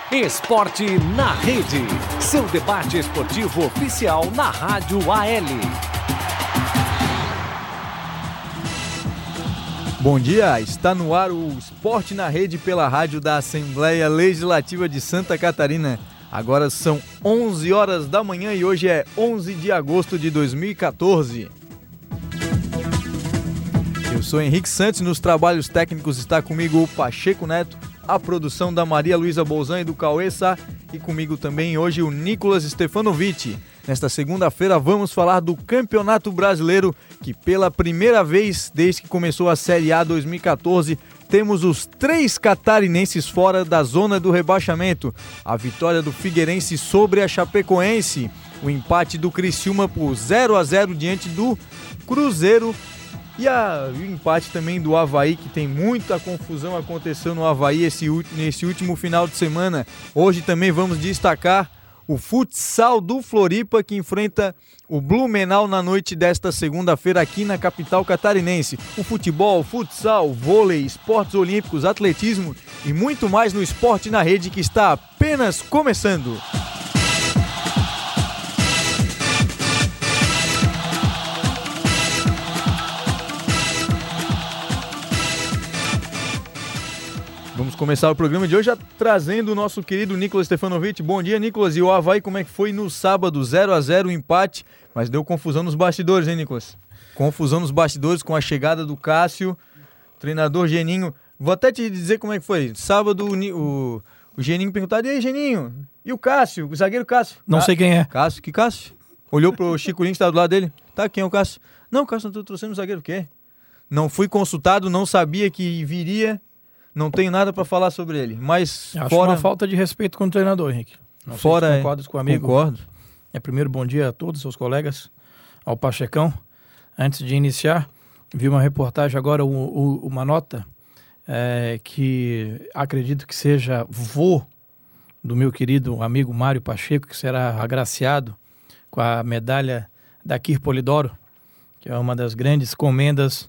Esporte na Rede, seu debate esportivo oficial na Rádio AL. Bom dia, está no ar o Esporte na Rede pela rádio da Assembleia Legislativa de Santa Catarina. Agora são 11 horas da manhã e hoje é 11 de agosto de 2014. Eu sou Henrique Santos, nos trabalhos técnicos está comigo o Pacheco Neto, a produção da Maria Luísa Bolzan e do Cauê Sá, e comigo também hoje o Nicolas Stefanovic. Nesta segunda-feira vamos falar do Campeonato Brasileiro, que pela primeira vez desde que começou a Série A 2014, temos os 3 catarinenses fora da zona do rebaixamento. A vitória do Figueirense sobre a Chapecoense, o empate do Criciúma por 0-0 diante do Cruzeiro, e o empate também do Avaí, que tem muita confusão, aconteceu no Avaí nesse último final de semana. Hoje também vamos destacar o futsal do Floripa, que enfrenta o Blumenau na noite desta segunda-feira aqui na capital catarinense. O futebol, futsal, vôlei, esportes olímpicos, atletismo e muito mais no Esporte na Rede, que está apenas começando. Vamos começar o programa de hoje já trazendo o nosso querido Nicolas Stefanovic. Bom dia, Nicolas. E o Avaí, como é que foi no sábado? 0-0 o empate, mas deu confusão nos bastidores, hein, Nicolas? Confusão nos bastidores com a chegada do Cássio, treinador Geninho. Vou até te dizer como é que foi. Sábado o Geninho perguntou: e aí, Geninho? E o Cássio? O zagueiro Cássio? Não sei quem é. Cássio? Que Cássio? Olhou pro Chico Lins que tá do lado dele. Tá, quem é o Cássio? Não, Cássio, não tô trouxendo o zagueiro, o quê? Não fui consultado, não sabia que viria. Não tenho nada para falar sobre ele, mas acho uma falta de respeito com o treinador, Henrique. Não sei se concordas comigo. Concordo. Primeiro, bom dia a todos os seus colegas, ao Pachecão. Antes de iniciar, vi uma reportagem agora, uma nota que acredito que seja vô do meu querido amigo Mário Pacheco, que será agraciado com a medalha da Quir Polidoro, que é uma das grandes comendas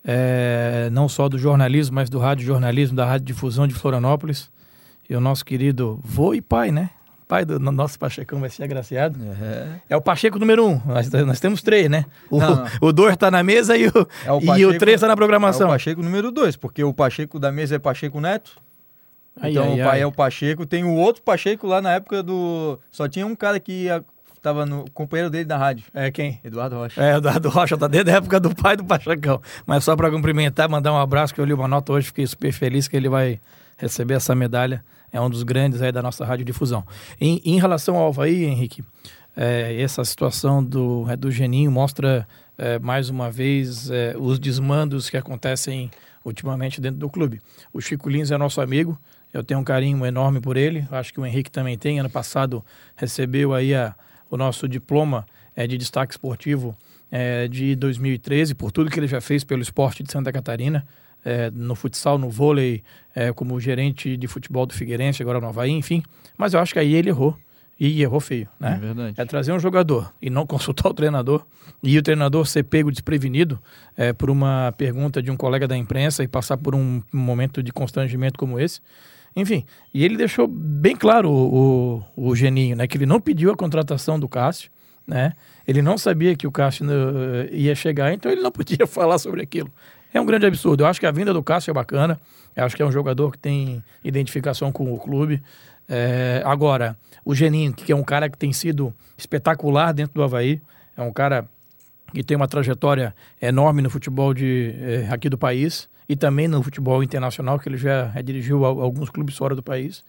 não só do jornalismo, mas do radiojornalismo, da radiodifusão de Florianópolis. E o nosso querido vô e pai, né? Pai do nosso Pachecão vai ser agraciado. É o Pacheco número 1. Nós temos 3, né? O 2 está na mesa e o 3 está na programação. É o Pacheco número 2, porque o Pacheco da mesa é Pacheco Neto. Então o pai é o Pacheco. Tem o outro Pacheco lá na época do... Só tinha um cara que estava no companheiro dele da rádio. É quem? Eduardo Rocha. Eduardo Rocha, tá desde a época do pai do Pachecão. Mas só para cumprimentar, mandar um abraço, que eu li uma nota hoje, fiquei super feliz que ele vai receber essa medalha. É um dos grandes aí da nossa radiodifusão. Em relação ao Avaí, Henrique, essa situação do Geninho mostra mais uma vez os desmandos que acontecem ultimamente dentro do clube. O Chico Lins é nosso amigo, eu tenho um carinho enorme por ele, acho que o Henrique também tem. Ano passado recebeu aí o nosso diploma de destaque esportivo de 2013, por tudo que ele já fez pelo esporte de Santa Catarina, no futsal, no vôlei, como gerente de futebol do Figueirense, agora no Avaí, enfim. Mas eu acho que aí ele errou, e errou feio, né? É verdade. Trazer um jogador e não consultar o treinador, e o treinador ser pego desprevenido por uma pergunta de um colega da imprensa e passar por um momento de constrangimento como esse. Enfim, e ele deixou bem claro o Geninho, né, que ele não pediu a contratação do Cássio, né? Ele não sabia que o Cássio ia chegar, então ele não podia falar sobre aquilo. É um grande absurdo. Eu acho que a vinda do Cássio é bacana, eu acho que é um jogador que tem identificação com o clube. Agora, o Geninho, que é um cara que tem sido espetacular dentro do Avaí, é um cara que tem uma trajetória enorme no futebol aqui do país e também no futebol internacional, que ele já dirigiu alguns clubes fora do país.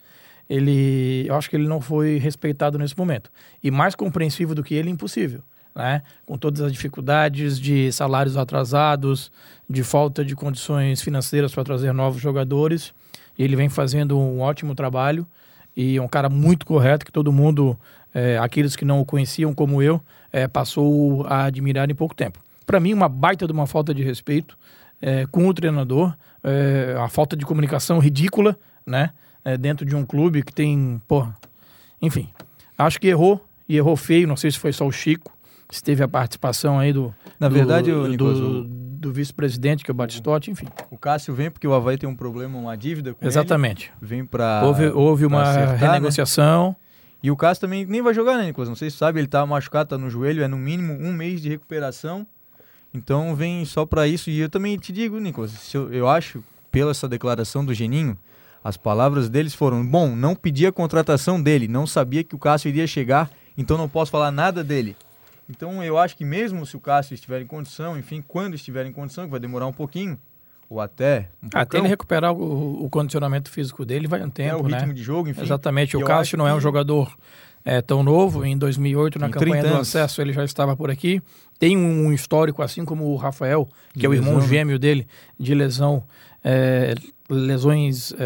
Eu acho que ele não foi respeitado nesse momento. E mais compreensivo do que ele, impossível, né? Com todas as dificuldades de salários atrasados, de falta de condições financeiras para trazer novos jogadores. Ele vem fazendo um ótimo trabalho e é um cara muito correto, que todo mundo, aqueles que não o conheciam como eu, passou a admirar em pouco tempo. Para mim, uma baita de uma falta de respeito com o treinador, a falta de comunicação ridícula, né? Dentro de um clube que tem, enfim, acho que errou, e errou feio. Não sei se foi só o Chico, se teve a participação aí do do vice-presidente, que é o Batistotti, enfim. O Cássio vem porque o Avaí tem um problema, uma dívida com Exatamente. ele. Vem para Houve uma acertar, renegociação. Né? E o Cássio também nem vai jogar, né, Nicolas? Não sei se sabe, ele tá machucado, tá no joelho, é no mínimo 1 mês de recuperação. Então vem só para isso. E eu também te digo, Nicolas, eu acho, pela essa declaração do Geninho, as palavras deles foram: bom, não pedi a contratação dele, não sabia que o Cássio iria chegar, então não posso falar nada dele. Então eu acho que mesmo se o Cássio estiver em condição, enfim, quando estiver em condição, que vai demorar um pouquinho, ou até até ele recuperar o condicionamento físico dele, vai um tempo, o ritmo de jogo, enfim. Exatamente, o Cássio não é um jogador tão novo. Em 2008, na campanha do acesso, ele já estava por aqui. Tem um histórico, assim como o Rafael, que é o irmão gêmeo dele, de lesão, lesões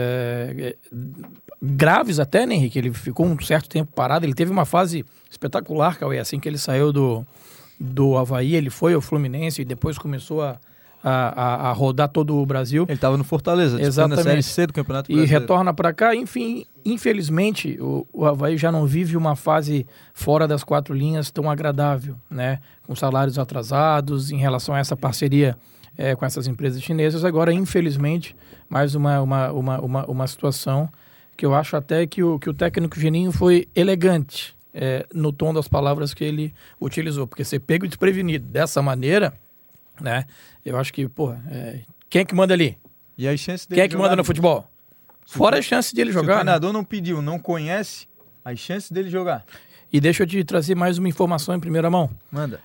graves até, né, Henrique? Ele ficou um certo tempo parado, ele teve uma fase espetacular, Cauê, assim que ele saiu do Avaí, ele foi ao Fluminense e depois começou a rodar todo o Brasil. Ele estava no Fortaleza, disputando a Série C do Campeonato Brasileiro. E retorna para cá, enfim, infelizmente o Avaí já não vive uma fase fora das 4 linhas tão agradável, né? Com salários atrasados, em relação a essa parceria com essas empresas chinesas. Agora, infelizmente, mais uma situação que eu acho até que o técnico Geninho foi elegante no tom das palavras que ele utilizou, porque ser pego desprevenido dessa maneira, né? Eu acho que, quem é que manda ali? E as chances dele quem é que manda no futebol? Fora as chances dele jogar. Se o treinador não pediu, não conhece, as chances dele jogar. E deixa eu te trazer mais uma informação em primeira mão. Manda.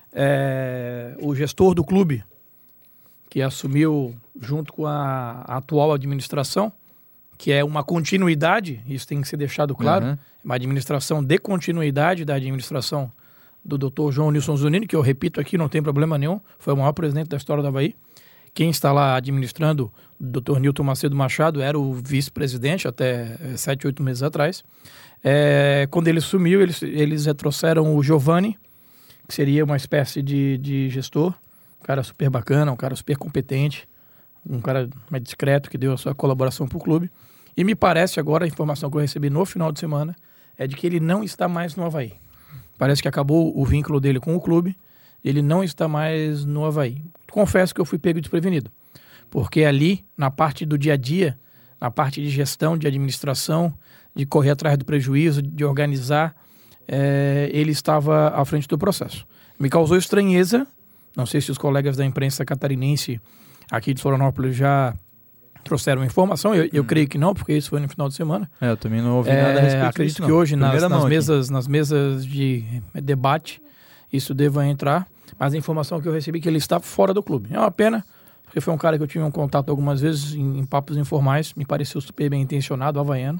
O gestor do clube, que assumiu junto com a atual administração, que é uma continuidade, isso tem que ser deixado claro, uma administração de continuidade da administração do Dr. João Nilson Zunini, que eu repito aqui, não tem problema nenhum, foi o maior presidente da história do Avaí. Quem está lá administrando, o Dr. Nilton Macedo Machado, era o vice-presidente até 7, 8 meses atrás. Quando ele sumiu, eles trouxeram o Giovanni, que seria uma espécie de gestor, um cara super bacana, um cara super competente, um cara mais discreto, que deu a sua colaboração para o clube. E me parece agora, a informação que eu recebi no final de semana, é de que ele não está mais no Avaí. Parece que acabou o vínculo dele com o clube, ele não está mais no Avaí. Confesso que eu fui pego desprevenido, porque ali, na parte do dia a dia, na parte de gestão, de administração, de correr atrás do prejuízo, de organizar, ele estava à frente do processo. Me causou estranheza, não sei se os colegas da imprensa catarinense aqui de Florianópolis já trouxeram informação, eu creio que não, porque isso foi no final de semana. Eu também não ouvi nada a respeito acredito disso, que não. hoje nas mesas de debate isso deva entrar, mas a informação que eu recebi é que ele está fora do clube. É uma pena, porque foi um cara que eu tive um contato algumas vezes em papos informais, me pareceu super bem intencionado, havaiano.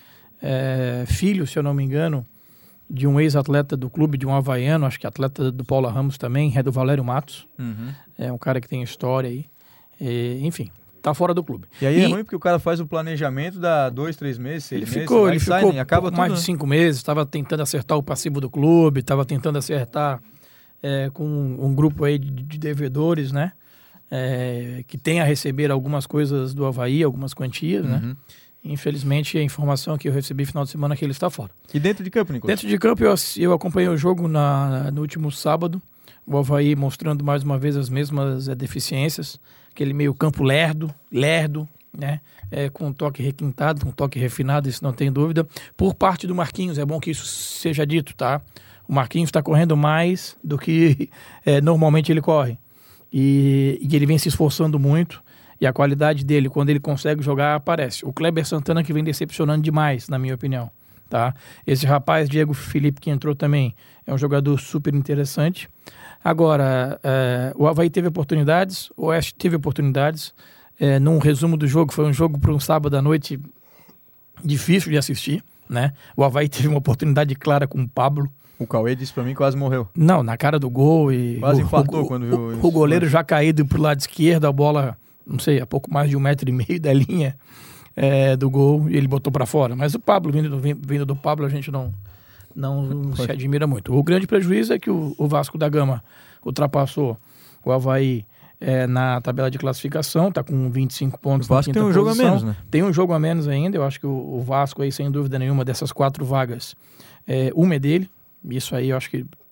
Filho, se eu não me engano, de um ex-atleta do clube, de um havaiano, acho que atleta do Paula Ramos também, é do Valério Matos. É um cara que tem história aí. Enfim, tá fora do clube. E aí é ruim porque o cara faz o planejamento, dá 2, 3 meses, 6 meses, ele ficou né? Acaba tudo, mais de 5 meses, estava tentando acertar o passivo do clube, estava tentando acertar com um grupo aí de devedores, né? Que tem a receber algumas coisas do Avaí, algumas quantias, né? Infelizmente, a informação que eu recebi no final de semana é que ele está fora. E dentro de campo, Nicolas? Dentro de campo, eu acompanhei o jogo no último sábado, o Avaí mostrando mais uma vez as mesmas deficiências, aquele meio campo lerdo, né? Com um toque requintado, com um toque refinado, isso não tem dúvida. Por parte do Marquinhos, é bom que isso seja dito, tá? O Marquinhos está correndo mais do que normalmente ele corre. E ele vem se esforçando muito. E a qualidade dele, quando ele consegue jogar, aparece. O Kleber Santana, que vem decepcionando demais, na minha opinião. Tá? Esse rapaz, Diego Felipe, que entrou também, é um jogador super interessante. Agora, o Avaí teve oportunidades, o Oeste teve oportunidades. Num resumo do jogo, foi um jogo para um sábado à noite difícil de assistir. Né? O Avaí teve uma oportunidade clara com o Pablo. O Cauê disse pra mim que quase morreu. Não, na cara do gol. E quase infartou quando viu isso. O goleiro já caído pro lado esquerdo, a bola, não sei, a pouco mais de 1,5 metro da linha do gol, e ele botou pra fora. Mas o Pablo, vindo do Pablo, a gente não se admira muito. O grande prejuízo é que o Vasco da Gama ultrapassou o Avaí na tabela de classificação, tá com 25 pontos. O Vasco tem um jogo a menos, né? Tem um jogo a menos ainda. Eu acho que o Vasco aí, sem dúvida nenhuma, dessas 4 vagas, uma é dele. Isso aí eu acho que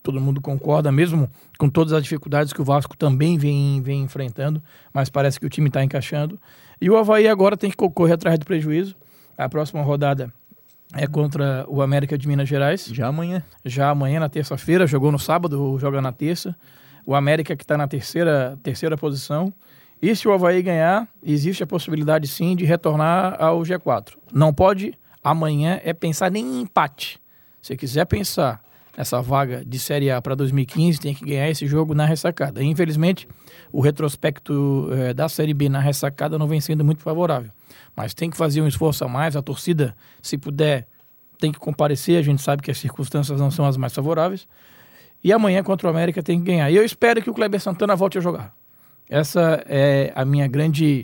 todo mundo concorda, mesmo com todas as dificuldades que o Vasco também vem enfrentando, mas parece que o time está encaixando. E o Avaí agora tem que correr atrás do prejuízo. A próxima rodada é contra o América de Minas Gerais. Já amanhã, na terça-feira, jogou no sábado, joga na terça. O América que está na terceira posição. E se o Avaí ganhar, existe a possibilidade sim de retornar ao G4. Não pode, amanhã, pensar nem em empate. Se quiser pensar essa vaga de Série A para 2015, tem que ganhar esse jogo na ressacada. Infelizmente, o retrospecto da Série B na ressacada não vem sendo muito favorável. Mas tem que fazer um esforço a mais, a torcida, se puder, tem que comparecer, a gente sabe que as circunstâncias não são as mais favoráveis. E amanhã contra o América tem que ganhar. E eu espero que o Kleber Santana volte a jogar. Essa é a minha grande...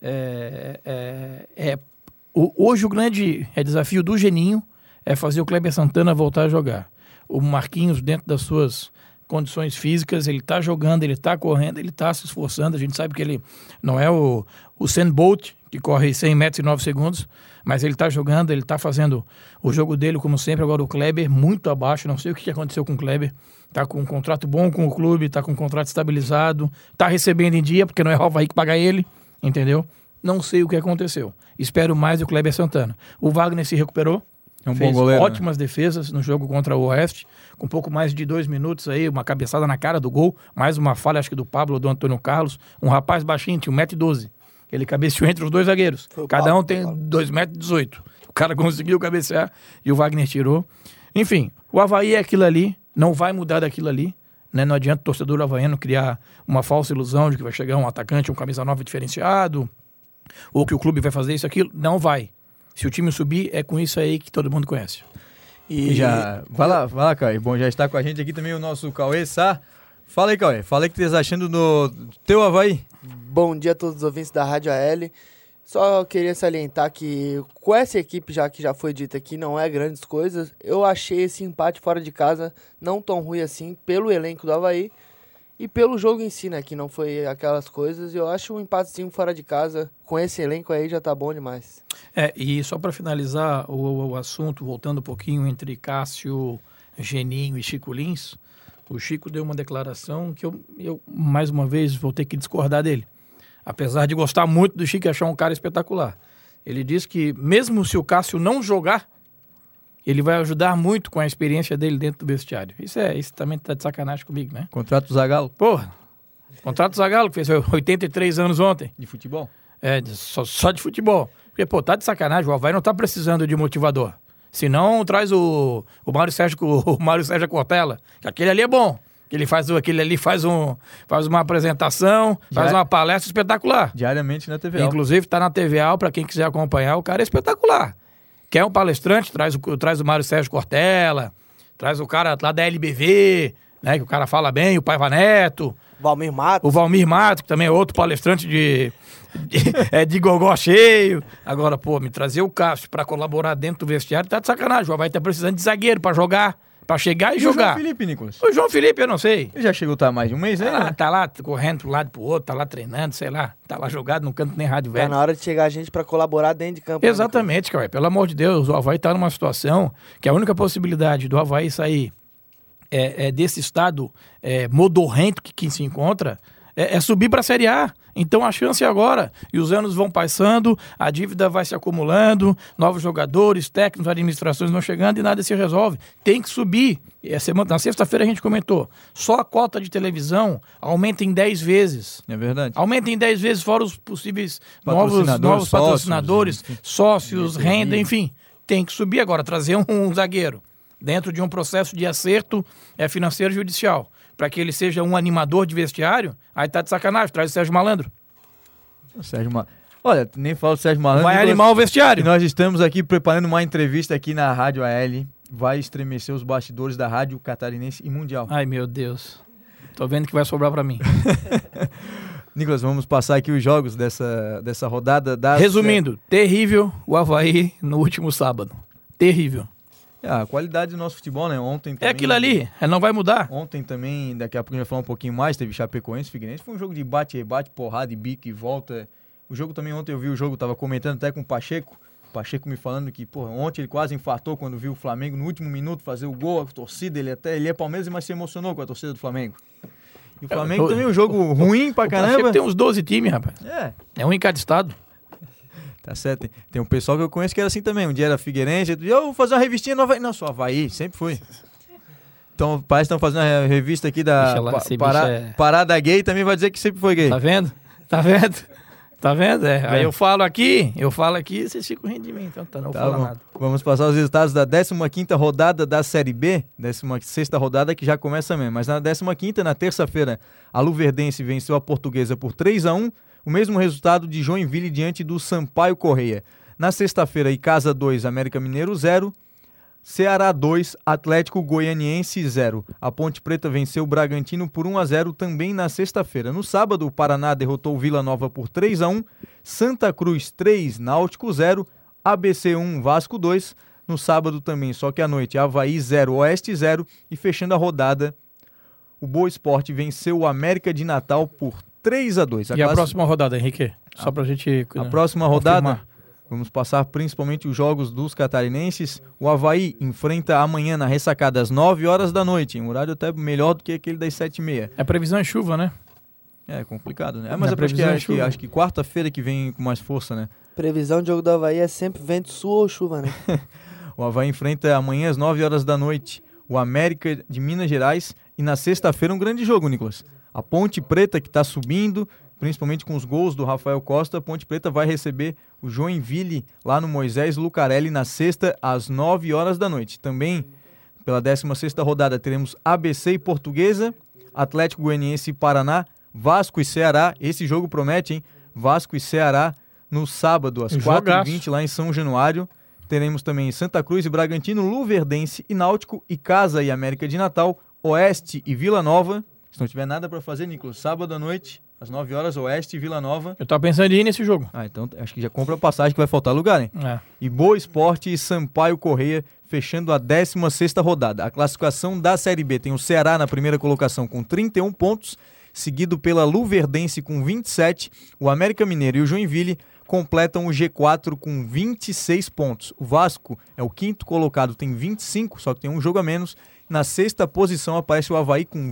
Hoje o grande desafio do Geninho é fazer o Kleber Santana voltar a jogar. O Marquinhos, dentro das suas condições físicas, ele está jogando, ele está correndo, ele está se esforçando. A gente sabe que ele não é o Usain Bolt, que corre 100 metros em 9 segundos, mas ele está jogando, ele está fazendo o jogo dele, como sempre. Agora o Kleber, muito abaixo, não sei o que aconteceu com o Kleber. Está com um contrato bom com o clube, está com um contrato estabilizado, está recebendo em dia, porque não é o Avaí que paga ele, entendeu? Não sei o que aconteceu. Espero mais do Kleber Santana. O Wagner se recuperou. Fez bom goleiro, ótimas defesas no jogo contra o Oeste, com pouco mais de 2 minutos aí, uma cabeçada na cara do gol, mais uma falha, acho que do Pablo ou do Antônio Carlos, um rapaz baixinho, tinha 1,12 m, ele cabeceou entre os dois zagueiros, cada um tem 2,18 m, o cara conseguiu cabecear e o Wagner tirou. Enfim, o Avaí é aquilo ali, não vai mudar daquilo ali, né? Não adianta o torcedor havaiano criar uma falsa ilusão de que vai chegar um atacante, um camisa 9 diferenciado, ou que o clube vai fazer isso, aquilo, não vai. Se o time subir, é com isso aí que todo mundo conhece. E já... Vai lá, Cauê. Bom, já está com a gente aqui também o nosso Cauê Sá. Fala aí, Cauê. Fala aí o que você está achando do teu Avaí. Bom dia a todos os ouvintes da Rádio AL. Só queria salientar que com essa equipe, já que já foi dita aqui, não é grandes coisas. Eu achei esse empate fora de casa não tão ruim assim, pelo elenco do Avaí. E pelo jogo em si, né, que não foi aquelas coisas, eu acho um empatezinho fora de casa, com esse elenco aí já tá bom demais. E só para finalizar o assunto, voltando um pouquinho entre Cássio, Geninho e Chico Lins, o Chico deu uma declaração que eu mais uma vez vou ter que discordar dele. Apesar de gostar muito do Chico e achar um cara espetacular. Ele disse que mesmo se o Cássio não jogar, ele vai ajudar muito com a experiência dele dentro do vestiário. Isso também tá de sacanagem comigo, né? Contrato do Zagallo. Porra, contrato do Zagallo, que fez 83 anos ontem. De futebol? Só de futebol. Porque, tá de sacanagem, o Avaí não tá precisando de motivador. Senão, traz o Mário Sérgio Cortella, que aquele ali é bom. Aquele ali faz uma apresentação, faz uma palestra espetacular. Diariamente na TVA. Inclusive, tá na TVA, para quem quiser acompanhar, o cara é espetacular. Quer um palestrante, traz o Mário Sérgio Cortella, traz o cara lá da LBV, né, que o cara fala bem, o Paiva Neto. Valmir Matos. O Valmir Matos, que também é outro palestrante de gogó cheio. Agora, me trazer o Cássio pra colaborar dentro do vestiário tá de sacanagem. O Avaí tá precisando de zagueiro pra jogar, pra chegar e jogar. O João Felipe, Nicolas? O João Felipe, eu não sei. Ele já chegou a mais de um mês aí, né? Tá lá correndo pro lado e pro outro, tá lá treinando, sei lá. Tá lá jogado no canto nem rádio velho. Tá na hora de chegar a gente pra colaborar dentro de campo. Exatamente, cara. Pelo amor de Deus, o Avaí tá numa situação que a única possibilidade do Avaí sair desse estado modorrento que se encontra é subir para a Série A. Então a chance é agora. E os anos vão passando, a dívida vai se acumulando, novos jogadores, técnicos, administrações vão chegando e nada se resolve. Tem que subir. Na sexta-feira a gente comentou, só a cota de televisão aumenta em 10 vezes. É verdade. Aumenta em 10 vezes, fora os possíveis novos patrocinadores, sócios, renda, enfim. Tem que subir agora, trazer um zagueiro dentro de um processo de acerto financeiro e judicial, para que ele seja um animador de vestiário. Aí tá de sacanagem, traz o Sérgio Malandro. Olha, nem falo do Sérgio Malandro. Vai animar o vestiário. Nós estamos aqui preparando uma entrevista aqui na Rádio AL. Vai estremecer os bastidores da Rádio Catarinense e Mundial. Ai, meu Deus. Tô vendo que vai sobrar para mim. Nicolas, vamos passar aqui os jogos dessa rodada. Resumindo, terrível o Avaí no último sábado. Terrível. A qualidade do nosso futebol, né? Ontem também, é aquilo ali, não vai mudar. Ontem também, daqui a pouco a gente vai falar um pouquinho mais, teve Chapecoense, Figueirense, foi um jogo de bate-rebate, porrada e bico e volta. O jogo também, ontem eu vi o jogo, tava comentando até com o Pacheco, Pacheco me falando que, pô, ontem ele quase infartou quando viu o Flamengo no último minuto fazer o gol, a torcida, ele é Palmeiras, mas se emocionou com a torcida do Flamengo. E o Flamengo também é um jogo ruim pra caramba. Pacheco tem uns 12 times, rapaz. É um em cada estado. Tá certo. Tem um pessoal que eu conheço que era assim também. Um dia era Figueirense, outro dia eu vou fazer uma revistinha no Havaí. Não, só Havaí, sempre foi. Então, parece que estão fazendo uma revista aqui da Parada Gay, também vai dizer que sempre foi gay. Tá vendo? É. Aí eu falo aqui, vocês ficam rindo de mim, então não falo nada. Vamos passar os resultados da 15ª rodada da Série B, 16ª rodada que já começa mesmo. Mas na 15ª, na terça-feira, a Luverdense venceu a Portuguesa por 3-1, o mesmo resultado de Joinville diante do Sampaio Corrêa. Na sexta-feira, Icasa 2, América Mineiro 0, Ceará 2, Atlético Goianiense 0. A Ponte Preta venceu o Bragantino por 1-0 também na sexta-feira. No sábado, o Paraná derrotou o Vila Nova por 3-1, Santa Cruz 3, Náutico 0, ABC 1, Vasco 2. No sábado também, só que à noite, Avaí 0, Oeste 0. E fechando a rodada, o Boa Esporte venceu o América de Natal por 3-2. A próxima rodada, Henrique? Só pra gente... A próxima rodada... Vamos passar principalmente os jogos dos catarinenses. O Avaí enfrenta amanhã na ressacada às 9 horas da noite, em um horário até melhor do que aquele das 7h30. A previsão é chuva, né? É complicado, né? Mas acho que quarta-feira que vem com mais força, né? Previsão de jogo do Avaí é sempre vento sul ou chuva, né? O Avaí enfrenta amanhã às 9 horas da noite o América de Minas Gerais. E na sexta-feira um grande jogo, Nicolas. A Ponte Preta, que está subindo, principalmente com os gols do Rafael Costa, a Ponte Preta vai receber o Joinville lá no Moisés Lucarelli na sexta às 9 horas da noite. Também, pela 16ª rodada, teremos ABC e Portuguesa, Atlético Goianiense e Paraná, Vasco e Ceará. Esse jogo promete, hein? Vasco e Ceará no sábado às 4h20 lá em São Januário. Teremos também Santa Cruz e Bragantino, Luverdense e Náutico, Icasa e América de Natal, Oeste e Vila Nova. Se não tiver nada para fazer, Nicolas, sábado à noite, às 9 horas, Oeste e Vila Nova. Eu tava pensando em ir nesse jogo. Então acho que já compra a passagem que vai faltar lugar, hein? E Boa Esporte e Sampaio Corrêa fechando a 16ª rodada. A classificação da Série B tem o Ceará na primeira colocação com 31 pontos, seguido pela Luverdense com 27, o América Mineiro e o Joinville completam o G4 com 26 pontos. O Vasco é o quinto colocado, tem 25, só que tem um jogo a menos. Na sexta posição aparece o Avaí com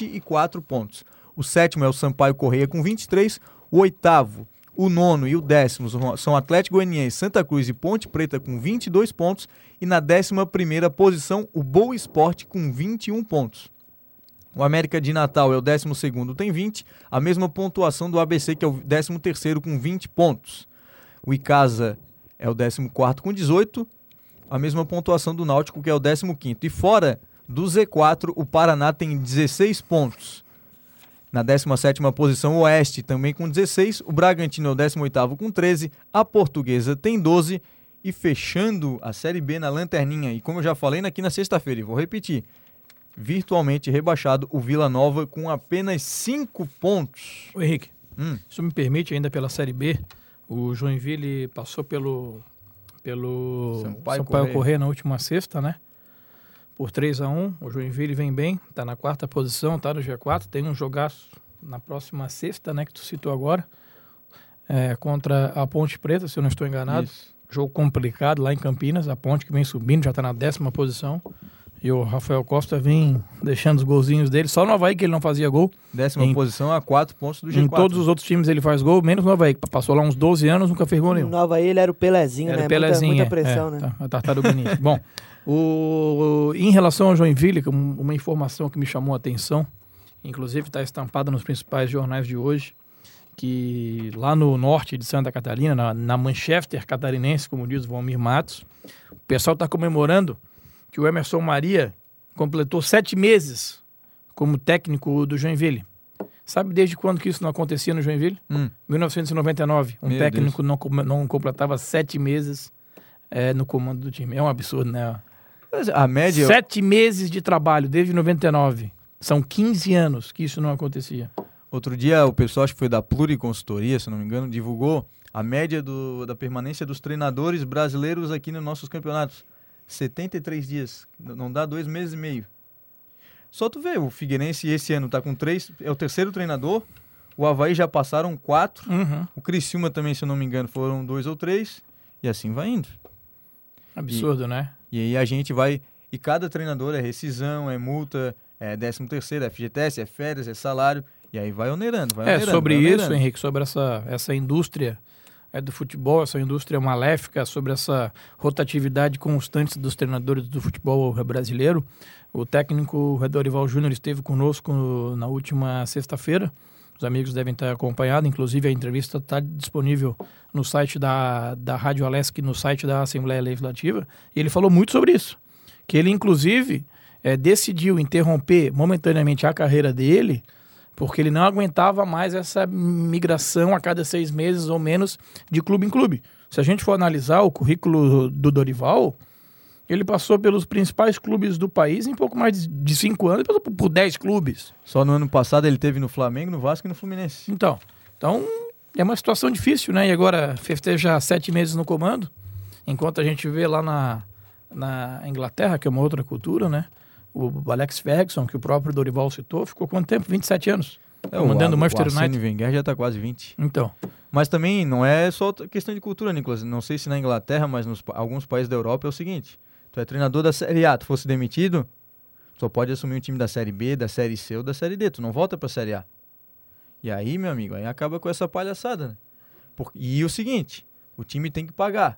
24 pontos. O sétimo é o Sampaio Corrêa com 23. O oitavo, o nono e o 10º são Atlético Goianiense, Santa Cruz e Ponte Preta com 22 pontos. E na 11ª posição, o Boa Esporte com 21 pontos. O América de Natal é o 12º, tem 20. A mesma pontuação do ABC, que é o 13º com 20 pontos. O Icasa é o 14º com 18. A mesma pontuação do Náutico, que é o 15º. E fora do Z4, o Paraná tem 16 pontos. Na 17ª posição, o Oeste também com 16. O Bragantino é o 18º com 13. A Portuguesa tem 12. E fechando a Série B na lanterninha. E como eu já falei aqui na sexta-feira, e vou repetir, virtualmente rebaixado o Vila Nova com apenas 5 pontos. Ô Henrique, isso me permite ainda pela Série B, o Joinville passou pelo Sampaio Corrêa na última sexta, né? Por 3-1, o Joinville vem bem, tá na 4ª posição, tá no G4, tem um jogaço na próxima sexta, né, que tu citou agora, contra a Ponte Preta, se eu não estou enganado. Isso. Jogo complicado lá em Campinas, a Ponte que vem subindo, já tá na 10ª posição. E o Rafael Costa vem deixando os golzinhos dele. Só no Avaí que ele não fazia gol. 10ª posição a 4 pontos do G4. Em todos os outros times ele faz gol, menos no Avaí. Passou lá uns 12 anos, nunca fez gol nenhum. No Avaí ele era o Pelezinho, né? Muita pressão, né? Tá, a tartaruga ninja. Bom, em relação ao Joinville, uma informação que me chamou a atenção, inclusive está estampada nos principais jornais de hoje, que lá no norte de Santa Catarina, na Manchester catarinense, como diz o Valmir Matos, o pessoal está comemorando que o Emerson Maria completou 7 meses como técnico do Joinville. Sabe desde quando que isso não acontecia no Joinville? 1999. Um técnico não completava 7 meses no comando do time. É um absurdo, né? A média... 7 meses de trabalho desde 99. São 15 anos que isso não acontecia. Outro dia o pessoal, acho que foi da Pluriconsultoria, se não me engano, divulgou a média da permanência dos treinadores brasileiros aqui nos nossos campeonatos. 73 dias, não dá 2 meses e meio. Só tu vê, o Figueirense esse ano tá com 3, é o terceiro treinador, o Avaí já passaram 4, o Criciúma também, se eu não me engano, foram 2 ou 3, e assim vai indo. Absurdo, né? E aí a gente vai... E cada treinador é rescisão, é multa, é 13º, é FGTS, é férias, é salário. E aí vai onerando, sobre isso, Henrique, sobre essa indústria do futebol, essa indústria maléfica, sobre essa rotatividade constante dos treinadores do futebol brasileiro. O técnico Dorival Júnior esteve conosco na última sexta-feira. Os amigos devem ter acompanhado, inclusive a entrevista está disponível no site da Rádio Alesc, no site da Assembleia Legislativa, e ele falou muito sobre isso, que ele inclusive decidiu interromper momentaneamente a carreira dele, porque ele não aguentava mais essa migração a cada 6 meses ou menos de clube em clube. Se a gente for analisar o currículo do Dorival, ele passou pelos principais clubes do país em pouco mais de 5 anos, ele passou por 10 clubes. Só no ano passado ele teve no Flamengo, no Vasco e no Fluminense. Então é uma situação difícil, né? E agora festeja 7 meses no comando, enquanto a gente vê lá na Inglaterra, que é uma outra cultura, né? O Alex Ferguson, que o próprio Dorival citou, ficou quanto tempo? 27 anos. Mandando o Manchester United. O Wenger já está quase 20. Então. Mas também não é só questão de cultura, Nicolas. Não sei se na Inglaterra, mas nos alguns países da Europa é o seguinte. Tu é treinador da Série A, tu fosse demitido, só pode assumir um time da Série B, da Série C ou da Série D. Tu não volta pra Série A. E aí, meu amigo, aí acaba com essa palhaçada, né? E o seguinte, o time tem que pagar.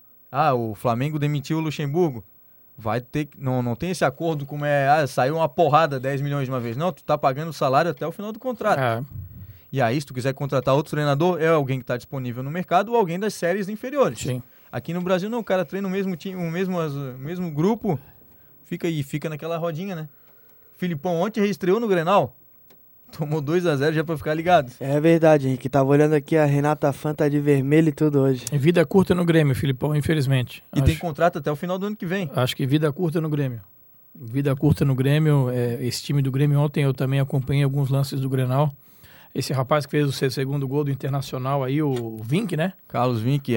O Flamengo demitiu o Luxemburgo. Vai ter, não tem esse acordo como saiu uma porrada, 10 milhões de uma vez. Não, tu tá pagando o salário até o final do contrato. E aí, se tu quiser contratar outro treinador, é alguém que tá disponível no mercado ou alguém das séries inferiores. Sim. Aqui no Brasil não, o cara treina o mesmo time, o mesmo grupo, fica naquela rodinha, né? Filipão ontem reestreou no Grenal, tomou 2-0 já pra ficar ligado. É verdade, Henrique, tava olhando aqui, a Renata Fã tá de vermelho e tudo hoje. Vida curta no Grêmio, Filipão, infelizmente. Tem contrato até o final do ano que vem. Acho que vida curta no Grêmio. Vida curta no Grêmio, esse time do Grêmio ontem eu também acompanhei alguns lances do Grenal. Esse rapaz que fez o seu segundo gol do Internacional aí, o Vinck, né? Carlos Vinck,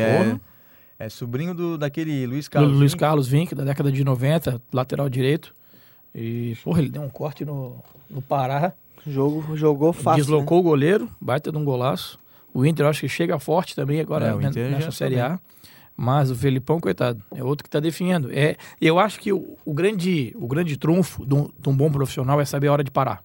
é sobrinho daquele Luiz Carlos Vinck, da década de 90, lateral direito. E, ele deu um corte no Pará. Jogou fácil. Deslocou, né? O goleiro, baita de um golaço. O Inter, eu acho que chega forte também agora nessa Série A. Mas o Felipão, coitado, é outro que está definhando. Eu acho que o grande trunfo de um bom profissional é saber a hora de parar.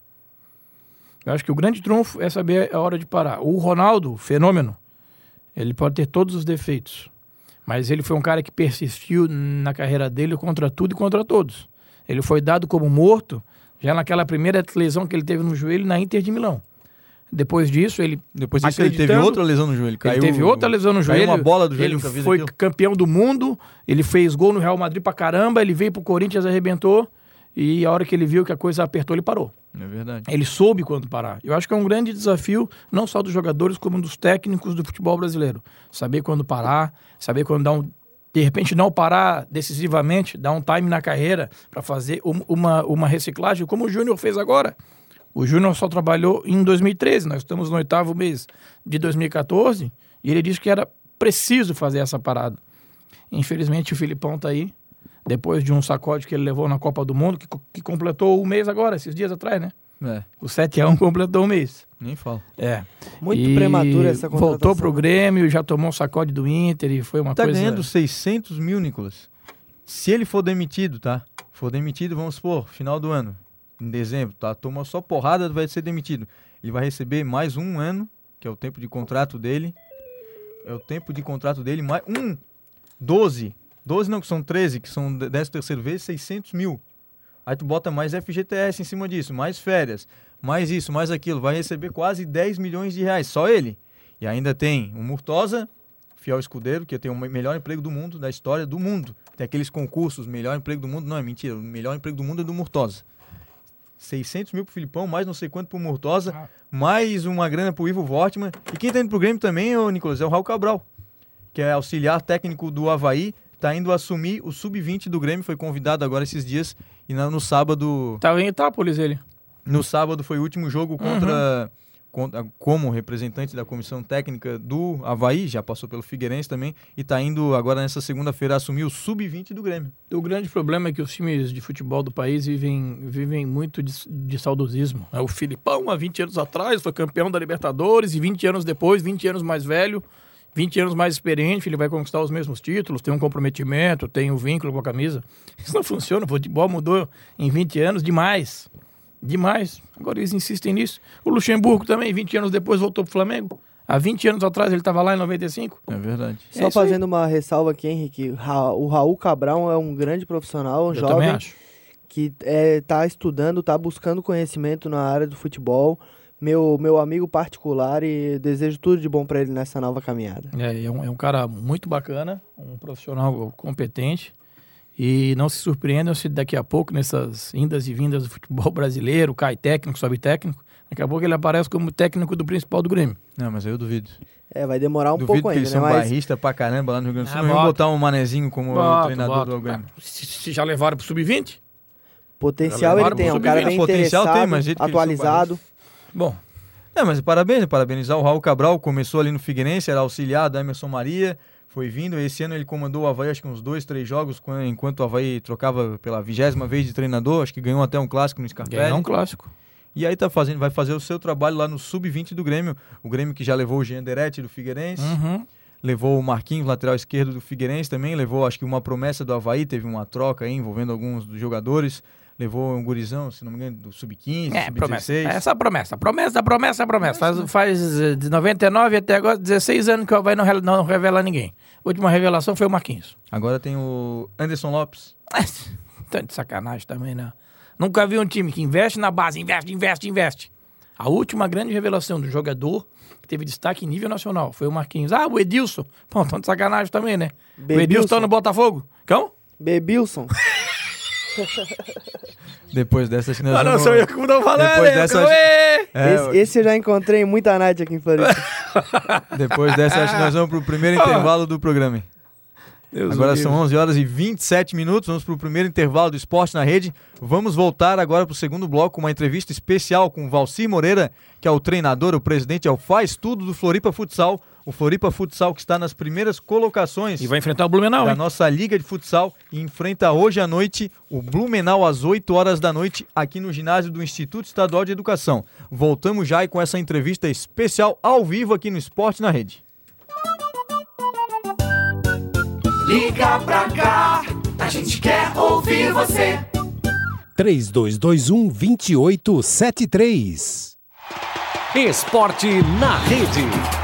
Eu acho que o grande trunfo é saber a hora de parar. O Ronaldo, fenômeno, ele pode ter todos os defeitos. Mas ele foi um cara que persistiu na carreira dele contra tudo e contra todos. Ele foi dado como morto já naquela primeira lesão que ele teve no joelho na Inter de Milão. Depois disso, ele teve outra lesão no joelho. Ele teve outra lesão no joelho. Caiu uma bola do joelho. Ele foi campeão do mundo, ele fez gol no Real Madrid pra caramba, ele veio pro Corinthians, arrebentou, e a hora que ele viu que a coisa apertou, ele parou. É verdade. Ele soube quando parar. Eu acho que é um grande desafio, não só dos jogadores, como dos técnicos do futebol brasileiro. Saber quando parar, saber quando de repente não parar decisivamente, dar um time na carreira para fazer uma reciclagem, como o Júnior fez agora. O Júnior só trabalhou em 2013, nós estamos no 8º mês de 2014, e ele disse que era preciso fazer essa parada. Infelizmente o Filipão tá aí, depois de um sacode que ele levou na Copa do Mundo, que completou o mês agora, esses dias atrás, né? O 7-1 completou o mês. Nem falo. Muito prematura essa contratação. Voltou pro Grêmio, já tomou um sacode do Inter e foi uma coisa... Tá ganhando 600 mil, Nicolas. Se ele for demitido, tá? Vamos supor, final do ano, em dezembro, tá? Toma só porrada, vai ser demitido. Ele vai receber mais 1 ano, que é o tempo de contrato dele. Mais 12 não, que são 13, que são 13º vez, 600 mil. Aí tu bota mais FGTS em cima disso, mais férias, mais isso, mais aquilo. Vai receber quase 10 milhões de reais, só ele. E ainda tem o Murtosa, fiel escudeiro, que tem o melhor emprego do mundo, da história do mundo. Tem aqueles concursos, melhor emprego do mundo. Não, é mentira, o melhor emprego do mundo é do Murtosa. 600 mil pro Filipão, mais não sei quanto pro Murtosa, mais uma grana pro Ivo Wortmann. E quem tá indo pro Grêmio também, Nicolas, é o Raul Cabral, que é auxiliar técnico do Avaí. Tá indo assumir o Sub-20 do Grêmio, foi convidado agora esses dias, e no sábado... Tava em Itápolis ele. No sábado foi o último jogo como representante da comissão técnica do Avaí, já passou pelo Figueirense também, e tá indo agora nessa segunda-feira assumir o Sub-20 do Grêmio. O grande problema é que os times de futebol do país vivem muito de saudosismo. O Filipão, há 20 anos atrás, foi campeão da Libertadores, e 20 anos depois, 20 anos mais velho, 20 anos mais experiente, ele vai conquistar os mesmos títulos, tem um comprometimento, tem um vínculo com a camisa. Isso não funciona, o futebol mudou em 20 anos demais. Demais. Agora eles insistem nisso. O Luxemburgo também, 20 anos depois, voltou pro Flamengo. Há 20 anos atrás ele estava lá em 95. É verdade. Só fazendo uma ressalva aqui, Henrique, o Raul Cabral é um grande profissional, um jovem também acho. que está estudando, está buscando conhecimento na área do futebol. Meu amigo particular, e desejo tudo de bom para ele nessa nova caminhada. É um cara muito bacana, um profissional competente. E não se surpreendam se daqui a pouco, nessas indas e vindas do futebol brasileiro, cai técnico, sobe técnico, daqui a pouco ele aparece como técnico do principal do Grêmio. Não, mas eu duvido. Vai demorar duvido pouco ainda, Duvido que eles são barrista pra caramba lá no Rio Grande do Sul. Não vão botar um manezinho como treinador do Grêmio. Se já levaram pro Sub-20? Potencial ele tem, um cara bem interessado, tem, mas atualizado. Bom. Mas parabenizar o Raul Cabral, começou ali no Figueirense, era auxiliar do Emerson Maria, foi vindo, esse ano ele comandou o Avaí acho que uns 2, 3 jogos, enquanto o Avaí trocava pela 20ª vez de treinador, acho que ganhou até um clássico no Scarpelli. Ganhou um clássico. E aí vai fazer o seu trabalho lá no Sub-20 do Grêmio, o Grêmio que já levou o Jean Deretti do Figueirense, levou o Marquinhos, lateral esquerdo do Figueirense também, levou acho que uma promessa do Avaí, teve uma troca aí envolvendo alguns dos jogadores, levou um gurizão, se não me engano, do Sub-15, Sub-16. Essa promessa. Faz de 99 até agora 16 anos que o Avaí não revela ninguém. A última revelação foi o Marquinhos. Agora tem o Anderson Lopes. Tanto de sacanagem também, né? Nunca vi um time que investe na base, investe. A última grande revelação do jogador que teve destaque em nível nacional foi o Marquinhos. O Edilson. Pô, tanto de sacanagem também, né? O Edilson tá no Botafogo. Cão? Bebilson. Depois dessa, acho que nós vamos... não sou eu que não falando, depois dessa, esse eu já encontrei em muita night aqui em Floripa. Depois dessa, acho que nós vamos pro primeiro intervalo do programa. Hein? Agora são 11 horas e 27 minutos, vamos pro primeiro intervalo do Esporte na Rede. Vamos voltar agora pro segundo bloco, uma entrevista especial com o Valcir Moreira, que é o treinador, o presidente, é o faz-tudo do Floripa Futsal. O Floripa Futsal que está nas primeiras colocações. E vai enfrentar o Blumenau, da nossa Liga de Futsal, e enfrenta hoje à noite o Blumenau às 8 horas da noite aqui no ginásio do Instituto Estadual de Educação. Voltamos já com essa entrevista especial ao vivo aqui no Esporte na Rede. Liga pra cá, a gente quer ouvir você. 3221-2873. Esporte na Rede.